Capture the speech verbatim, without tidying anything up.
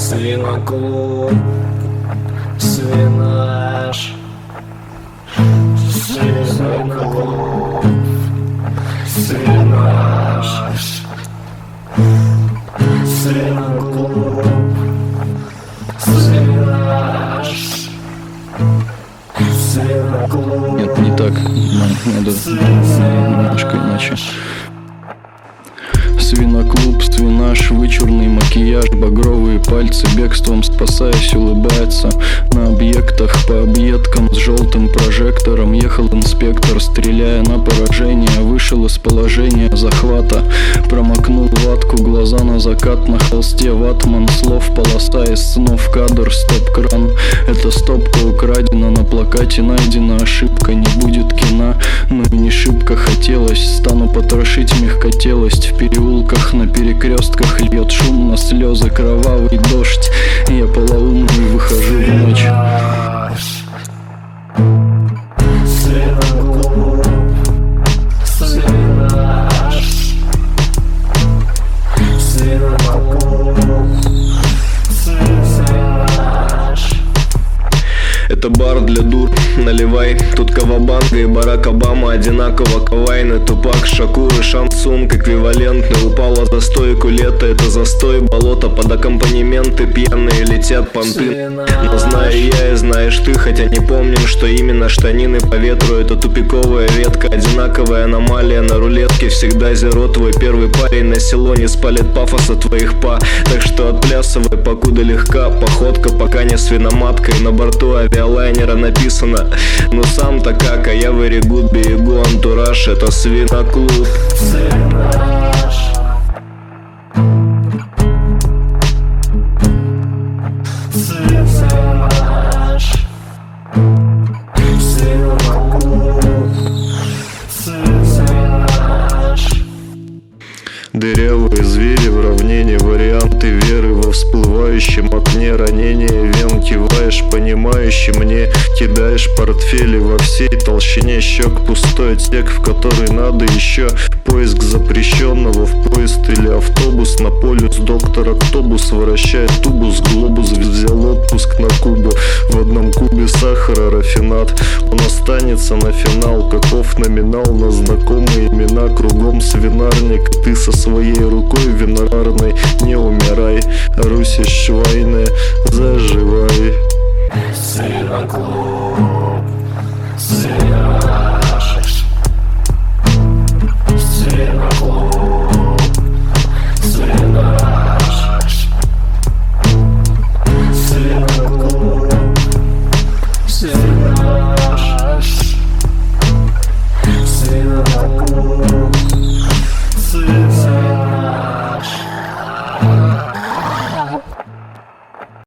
Свиноклуб, свинаш, свиноклуб, свинаш, свиноклуб, свинаш, свиноклуб. Нет, не так. Надо немножко иначе. Свиноклуб, свинаш, вычурный макияж, багровые пальцы, бегством спасаясь, улыбается. На объектах, по объедкам с желтым прожектором ехал инспектор, стреляя на поражение. Вышел из положения захвата, промокнул ватку, глаза на закат. На холсте ватман слов, полоса из снов, кадр, стоп-кран. Эта стопка украдена, на плакате найдена ошибка. Не будет кино, но и не шибко хотелось. Стану потрошить мягкотелость. В переулках, на перекрестках льет шум на слезы, кровавый дождь. Я полоумный выхожу в ночь. Свиноклуб, свинаш, свиноклуб, свинаш. Это бар для дур, наливай. Тут Кавабанга и Барак Обама одинаково кавайны. Тупак, Шакур и Шансунг эквивалентны. Упала за стойку лето, это застой. Болото под аккомпанементы, пьяные летят понты. Но знаю я и знаешь ты, хотя не помним, что именно штанины по ветру. Это тупиковая ветка, одинаковая аномалия. На рулетке всегда зеро, твой первый парень на село не спалит пафоса твоих па. Так что отплясывай, покуда легка походка, пока не свиноматкой. На борту авиалайнера написано: ну сам-то как, а я very good, берегу антураж. Это свиноклуб. Свинаш, свинаш, свиноклуб, свинаш. Дырявые звери в равнине, варианты веры во всплывающем окне. Ранение вен, киваешь понимающе мне, кидаешь портфели во всей толщине щек. Пустой отсек, в который надо еще. Поиск запрещенного в поезд или автобус. На полюс доктор Октобус вращает тубус. Глобус взял отпуск на Кубу. В одном кубе сахара рафинат. Он останется на финал. Каков номинал на знакомые имена. Кругом свинарник, и ты со своей рукой виноградной. Не умирай, Руси швайная, заживай. Свиноклуб, свинаш.